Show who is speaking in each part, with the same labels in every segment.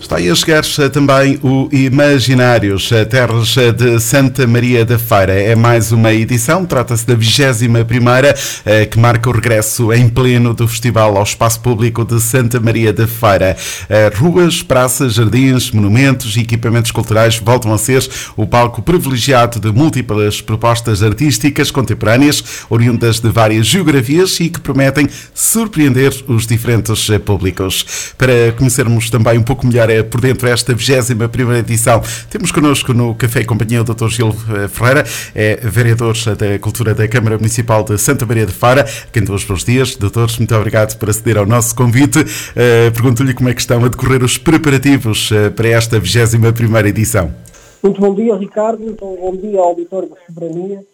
Speaker 1: Está aí a chegar também o Imaginários, Terras de Santa Maria da Feira. É mais uma edição, trata-se da 21ª, que marca o regresso em pleno do Festival ao Espaço Público de Santa Maria da Feira. Ruas, praças, jardins, monumentos e equipamentos culturais voltam a ser o palco privilegiado de múltiplas propostas artísticas contemporâneas, oriundas de várias geografias e que prometem surpreender os diferentes públicos. Para conhecermos também um pouco melhor por dentro esta 21ª edição, temos connosco no Café e Companhia o Dr. Gil Ferreira, é vereador da Cultura da Câmara Municipal de Santa Maria da Feira. Quem dá os bons dias, doutores, muito obrigado por aceder ao nosso convite. Pergunto-lhe como é que estão a decorrer os preparativos para esta 21ª edição.
Speaker 2: Muito bom dia, Ricardo, muito bom dia ao auditório da Soberania.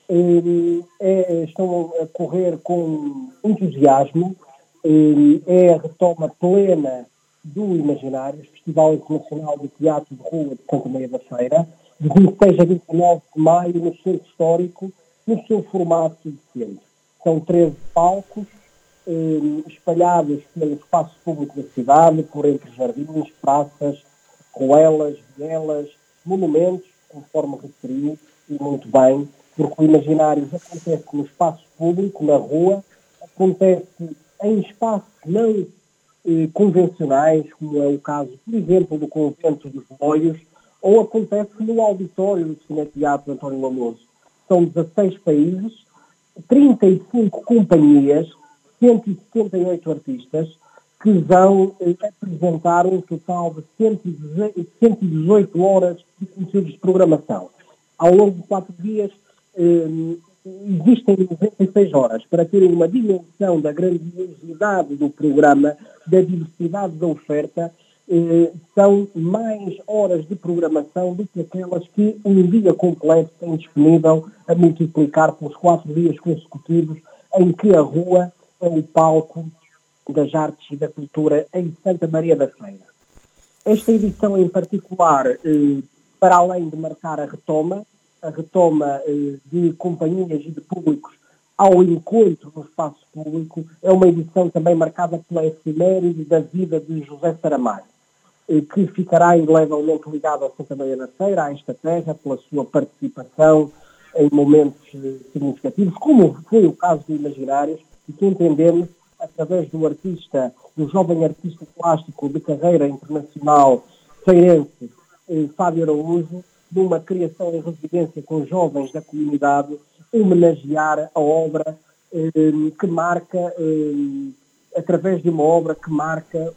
Speaker 2: Estão a correr com entusiasmo, é a retoma plena do Imaginários, Festival Internacional de Teatro de Rua de Santa Maria da Feira, de 26 a 29 de maio, no Centro Histórico, no seu formato de sempre. São 13 palcos espalhados pelo espaço público da cidade, por entre jardins, praças, ruelas, vielas, monumentos, conforme referiu, e muito bem, porque o Imaginários acontece no espaço público, na rua, acontece em espaços não convencionais, como é o caso, por exemplo, do Convento dos Boios, ou acontece no auditório do Cineteatro António Lamoso. São 16 países, 35 companhias, 178 artistas, que vão apresentar um total de 118 horas de conteúdos de programação. Ao longo de 4 dias, existem 96 horas. Para terem uma dimensão da grandiosidade do programa, da diversidade da oferta, são mais horas de programação do que aquelas que um dia completo tem disponível, a multiplicar pelos 4 dias consecutivos em que a rua é o palco das artes e da cultura em Santa Maria da Feira. Esta edição em particular, para além de marcar a retoma de companhias e de públicos ao encontro no espaço público, é uma edição também marcada pela efeméride da vida de José Saramago, que ficará indelevelmente ligado a Santa Maria da Feira, a esta terra, pela sua participação em momentos significativos, como foi o caso do Imaginários, e que entendemos, através do jovem artista plástico de carreira internacional feirense, Fábio Araújo, numa criação em residência com jovens da comunidade, homenagear a obra que marca, através de uma obra que marca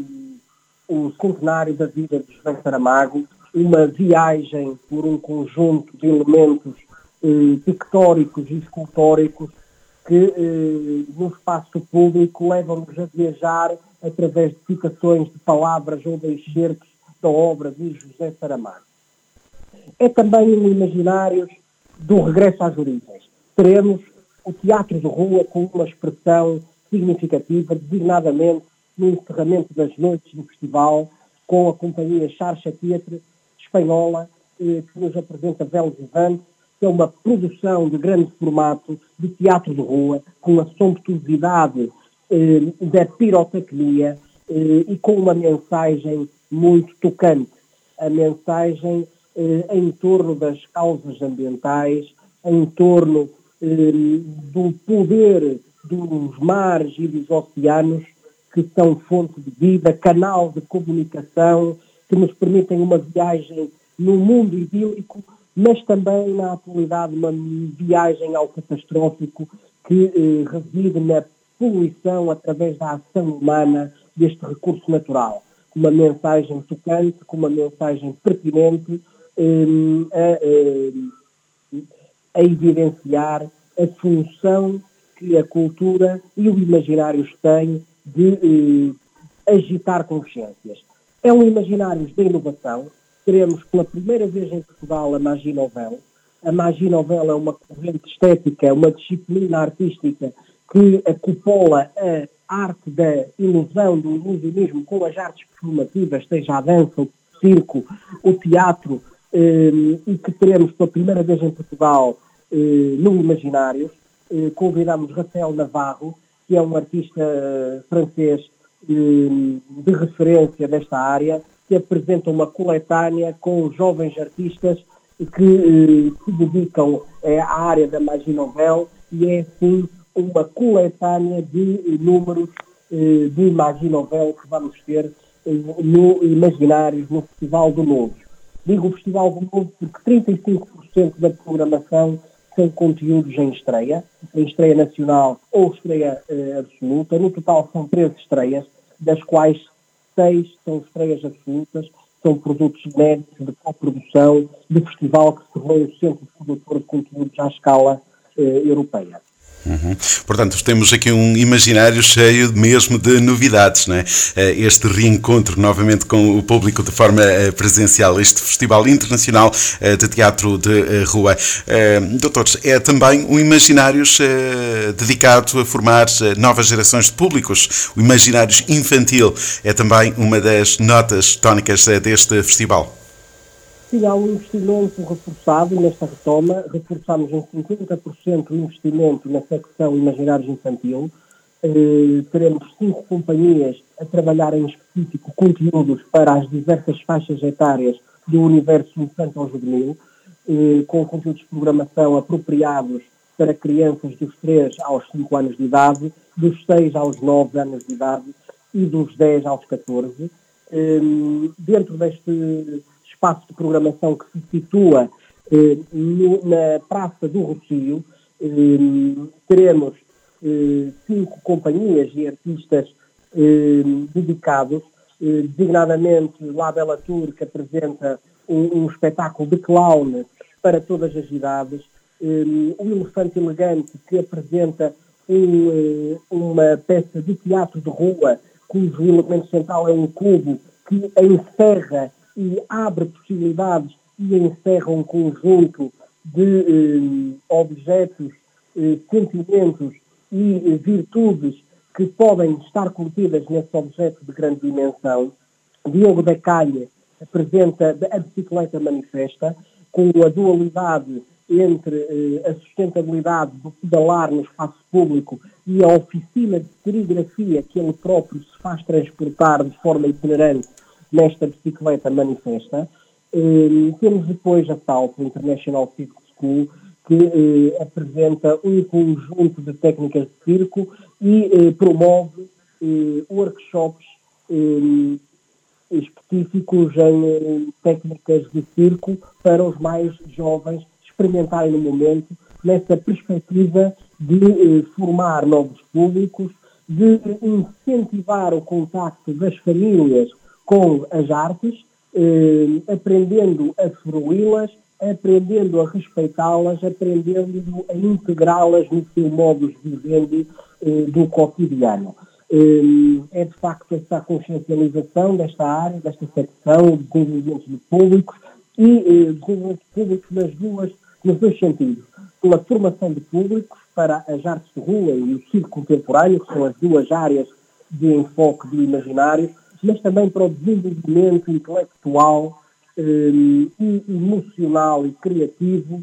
Speaker 2: o centenário da vida de José Saramago, uma viagem por um conjunto de elementos pictóricos e escultóricos que no espaço público levam-nos a viajar através de citações de palavras ou de excertos da obra de José Saramago. É também um Imaginários do regresso às origens. Teremos o teatro de rua com uma expressão significativa, designadamente no encerramento das noites do festival, com a companhia Xarxa Teatre espanhola, que nos apresenta Velos Vivante, que é uma produção de grande formato de teatro de rua, com a somptuosidade da pirotecnia e com uma mensagem muito tocante. A mensagem em torno das causas ambientais, em torno do poder dos mares e dos oceanos, que são fonte de vida, canal de comunicação, que nos permitem uma viagem no mundo idílico, mas também na atualidade uma viagem ao catastrófico que reside na poluição através da ação humana deste recurso natural. Uma mensagem tocante, com uma mensagem pertinente, a evidenciar a função que a cultura e o Imaginários têm de agitar consciências. É um Imaginários da inovação. Teremos pela primeira vez em Portugal a Magie Nouvelle. A Magie Nouvelle é uma corrente estética, uma disciplina artística que acopola a arte da ilusão, do ilusionismo com as artes performativas, seja a dança, o circo, o teatro, e que teremos pela primeira vez em Portugal no Imaginários. Convidamos Rafael Navarro, que é um artista francês de referência desta área, que apresenta uma coletânea com jovens artistas que se dedicam à área da Maginovel, e é assim uma coletânea de números de Maginovel que vamos ter no Imaginários, no Festival do Novo. Digo Festival do Novo porque 35% da programação são conteúdos em estreia nacional ou estreia absoluta. No total são 13 estreias, das quais 6 são estreias absolutas, são produtos inéditos de coprodução do festival que se tornou o centro produtor de conteúdos à escala europeia.
Speaker 1: Portanto, temos aqui um imaginário cheio mesmo de novidades, não é? Este reencontro novamente com o público de forma presencial, este Festival Internacional de Teatro de Rua. Doutores, é também um imaginários dedicado a formar novas gerações de públicos. O imaginários infantil é também uma das notas tónicas deste festival.
Speaker 2: Sim, há um investimento reforçado nesta retoma. Reforçamos em 50% o investimento na secção Imaginários Infantil. Teremos 5 companhias a trabalhar em específico conteúdos para as diversas faixas etárias do universo infantil-juvenil, com conteúdos de programação apropriados para crianças dos 3 aos 5 anos de idade, dos 6 aos 9 anos de idade e dos 10 aos 14. Dentro deste espaço de programação que se situa na Praça do Rocio, teremos 5 companhias e artistas dedicados, designadamente La Bella Tour, que apresenta um espetáculo de clown para todas as idades, o Elefante Elegante, que apresenta uma peça de teatro de rua, cujo elemento central é um cubo que encerra e abre possibilidades e encerra um conjunto de objetos, sentimentos e virtudes que podem estar contidas nesse objeto de grande dimensão. Diogo da Calha apresenta a bicicleta manifesta, com a dualidade entre a sustentabilidade do pedalar no espaço público e a oficina de serigrafia que ele próprio se faz transportar de forma itinerante nesta bicicleta manifesta. Temos depois a Salto International Circus School, que apresenta um conjunto de técnicas de circo e promove workshops específicos em técnicas de circo para os mais jovens experimentarem no momento, nessa perspectiva de formar novos públicos, de incentivar o contacto das famílias com as artes, aprendendo a fruí-las, aprendendo a respeitá-las, aprendendo a integrá-las no seu modus vivendi do cotidiano. É de facto essa consciencialização desta área, desta secção, de desenvolvimento de públicos e desenvolvimento de públicos nos dois sentidos. Pela formação de públicos para as artes de rua e o circo contemporâneo, que são as duas áreas de enfoque do imaginário, mas também para o desenvolvimento intelectual e emocional e criativo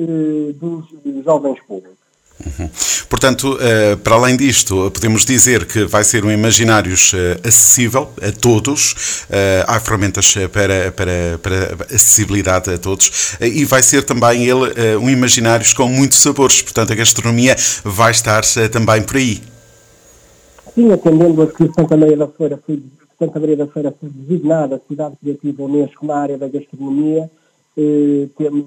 Speaker 2: dos jovens públicos.
Speaker 1: Portanto, para além disto, podemos dizer que vai ser um Imaginários acessível a todos, há ferramentas para acessibilidade a todos, e vai ser também ele um Imaginários com muitos sabores, portanto a gastronomia vai estar também por aí.
Speaker 2: Sim, atendendo a que Santa Maria da Feira foi designada cidade criativa Unesco na área da gastronomia, temos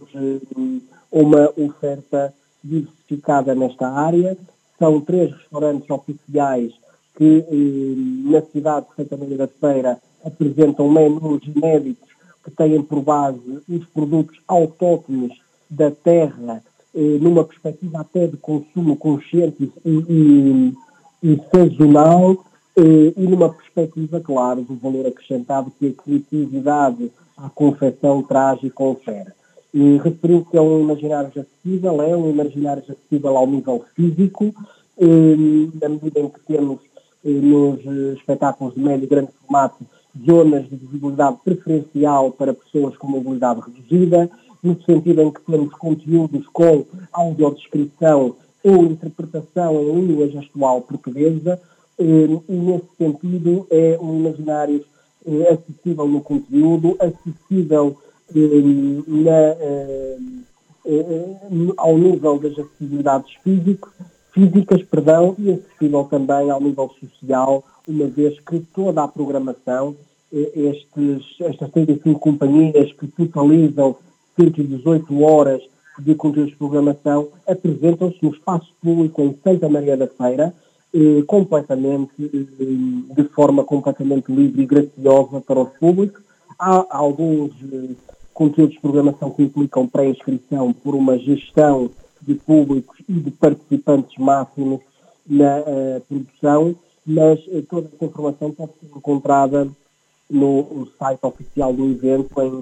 Speaker 2: uma oferta diversificada nesta área. São 3 restaurantes oficiais que na cidade de Santa Maria da Feira apresentam menus inéditos que têm por base os produtos autóctones da terra, numa perspectiva até de consumo consciente e sazonal, e numa perspectiva, claro, do valor acrescentado que a criatividade à confecção traz e confere. E referiu que é um imaginário acessível ao nível físico, na medida em que temos nos espetáculos de médio e grande formato zonas de visibilidade preferencial para pessoas com mobilidade reduzida, no sentido em que temos conteúdos com audiodescrição ou interpretação em língua gestual portuguesa, e nesse sentido é um imaginário acessível no conteúdo, acessível ao nível das acessibilidades físicas, e acessível também ao nível social, uma vez que toda a programação, estas 35 companhias que totalizam 118 horas de conteúdos de programação, apresentam-se no espaço público em Santa Maria da Feira, de forma completamente livre e graciosa para o público. Há alguns conteúdos de programação que implicam pré-inscrição por uma gestão de públicos e de participantes máximos na produção, mas toda essa informação pode ser encontrada no site oficial do evento em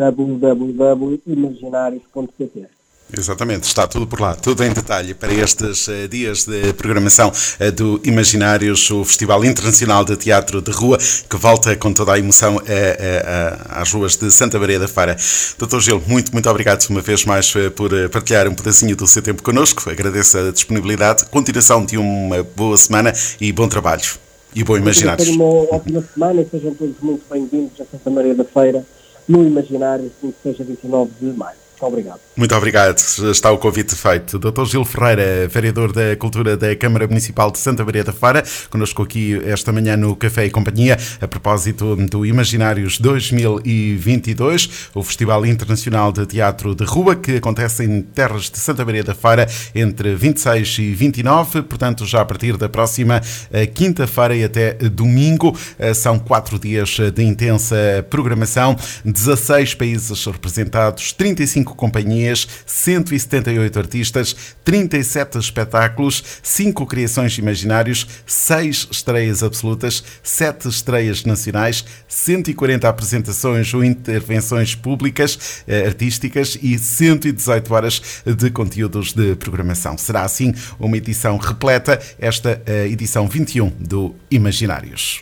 Speaker 2: www.imaginarios.pt.
Speaker 1: Exatamente, está tudo por lá, tudo em detalhe para estes dias de programação do Imaginários, o Festival Internacional de Teatro de Rua, que volta com toda a emoção às ruas de Santa Maria da Feira. Dr. Gil, muito obrigado uma vez mais por partilhar um pedacinho do seu tempo connosco. Agradeço a disponibilidade. Continuação de uma boa semana e bom trabalho. E bom Imaginários.
Speaker 2: Uma ótima semana e sejam todos muito bem-vindos a Santa Maria da Feira no Imaginários, que seja 29 de maio. Obrigado.
Speaker 1: Muito obrigado. Está o convite feito. Dr. Gil Ferreira, vereador da Cultura da Câmara Municipal de Santa Maria da Feira, connosco aqui esta manhã no Café e Companhia, a propósito do Imaginários 2022, o Festival Internacional de Teatro de Rua, que acontece em terras de Santa Maria da Feira entre 26 e 29, portanto já a partir da próxima quinta-feira e até domingo. São 4 dias de intensa programação, 16 países representados, 35 companhias, 178 artistas, 37 espetáculos, 5 criações imaginários, 6 estreias absolutas, 7 estreias nacionais, 140 apresentações ou intervenções públicas, artísticas e 118 horas de conteúdos de programação. Será assim uma edição repleta, esta edição 21 do Imaginários.